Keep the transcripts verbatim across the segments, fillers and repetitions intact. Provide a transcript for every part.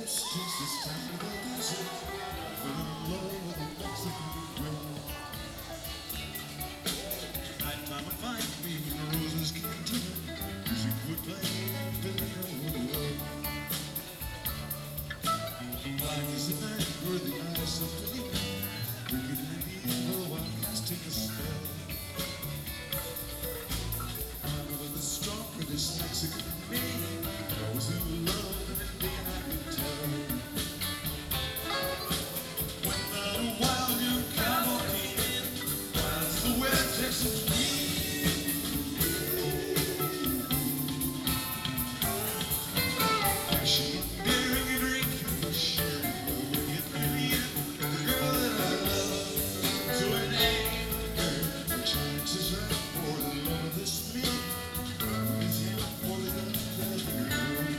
Takes this time to go desert. I fell in love with a Mexican girl. Nighttime would find me when the roses came to me. Music would play and Billy would love. Black is the night where the eyes of the wicked and evil while casting a spell. I know the strong for this Mexican name. Those who love and then I could tell. When the wild young cowboy came in, as the West Texas she daring and drinking, she would get me in. The girl that I love, so it ain't fair. The chances are for the love of this me. Is him for the love that I know.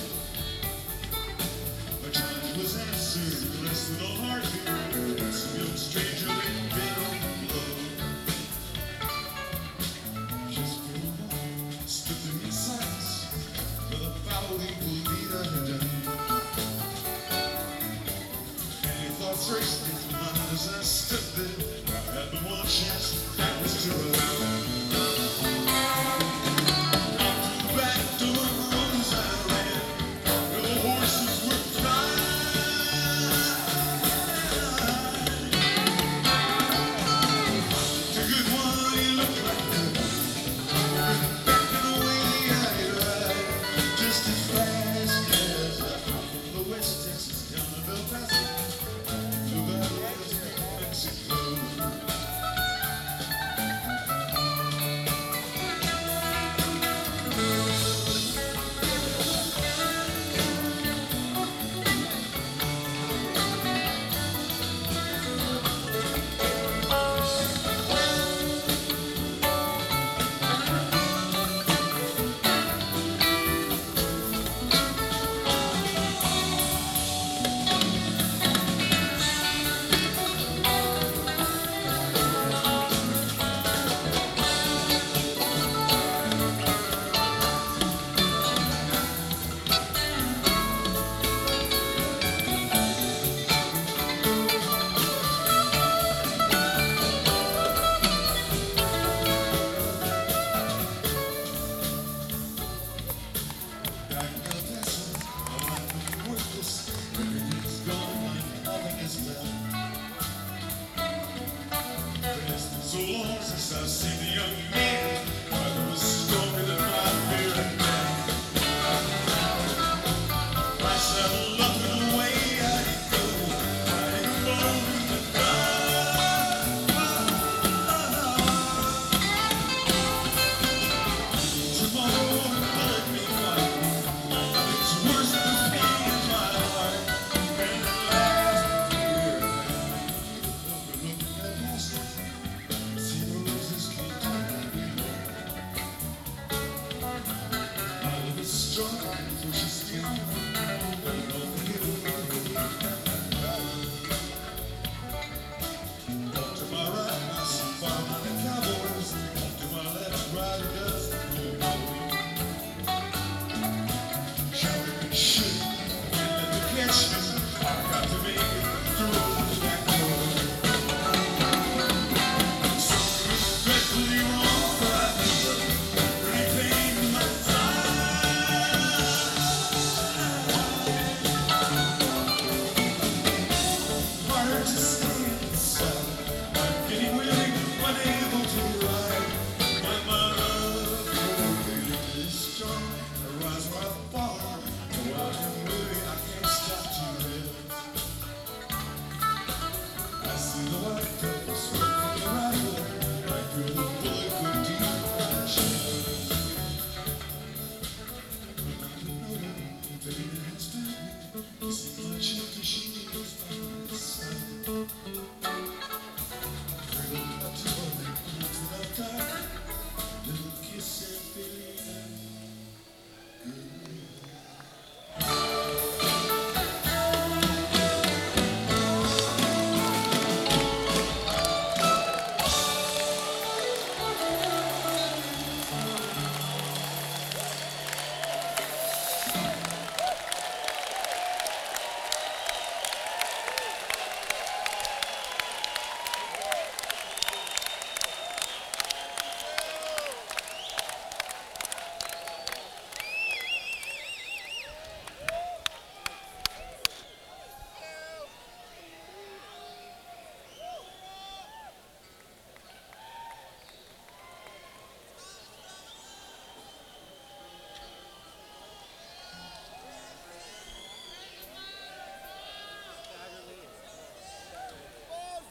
My charge was answered less than a heartbeat. Some young stranger with big old love. Just for a moment, stood there in silence for the foul evil deed I had done. Any thoughts raced through my mind as I stood there. I had but one chance, that was to run. Back to the roads I ran, where the horses were flying. The good one, he looked like that. Backing away the eye ride, just as fast as I come from the West Texas down to El Paso, to the West Mexico. So long since I've seen the young